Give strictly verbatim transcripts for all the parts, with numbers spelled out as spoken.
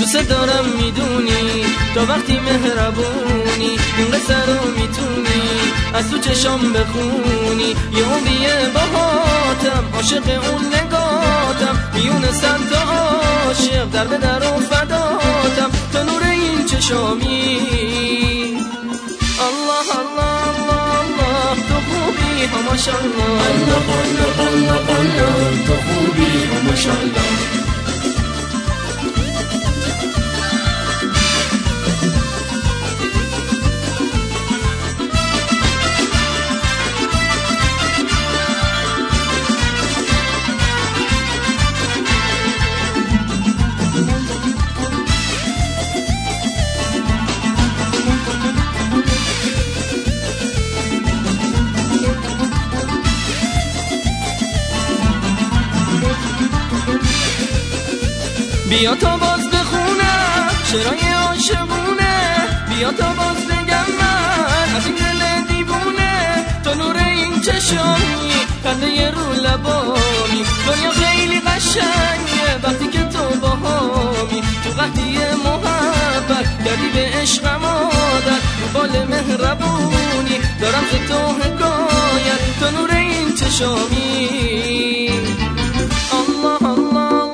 دوست دارم میدونی تا وقتی مهربونی این قصه رو میتونی از تو چشام بخونی یه عمریه باهاتم عاشق اون نگاتم میونه صد تا عاشق در به در و فداتم تا نور این چشامی الله الله الله الله تو خوبی ها ماشاءالله الله الله الله الله تو خوبی ها ماشاءالله بیا تا باز بخونم شعرهای عاشقونه بیا تا باز بگم من از این دل دیوونه تو نور این چشامی خنده رو لبامی دنیا خیلی قشنگه وقتی که تو باهامی تو قحطی محبت کردی به عشقم عادت رو بال مهربونی دارم ز تو حکایت تو نور این چشامی الله الله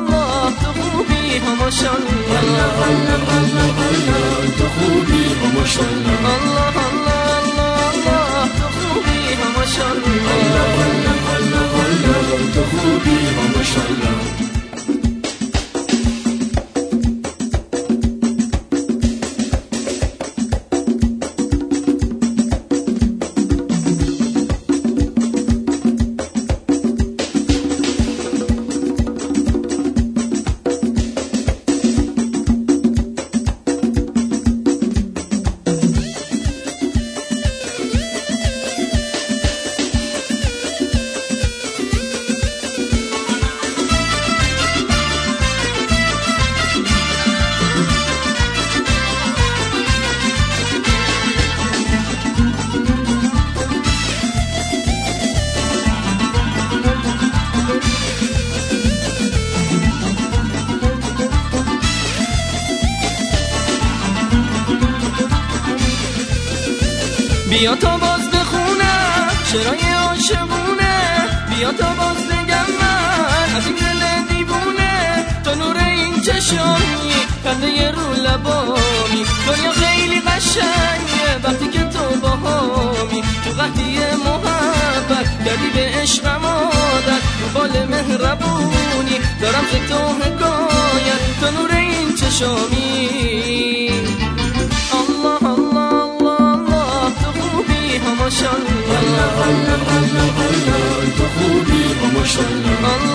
ماشاءالله الله الله الله الله تو خوبی ها ماشاءالله الله الله الله الله تو خوبی ها ماشاءالله الله الله الله الله تو خوبی ها ماشاءالله بیا تا باز بخونم شعرهای عاشقونه بیا تا باز بگم من از این دل دیوونه تو نور این چشامی خنده رو لبامی دنیا خیلی قشنگه وقتی که تو باهامی تو قحطی محبت کردی به عشقم عادت رو بال مهربونی دارم ز تو حکایت تو نور این چشامی الله الله ماشاءالله الله الله الله الله تو خوبی ها ماشاءالله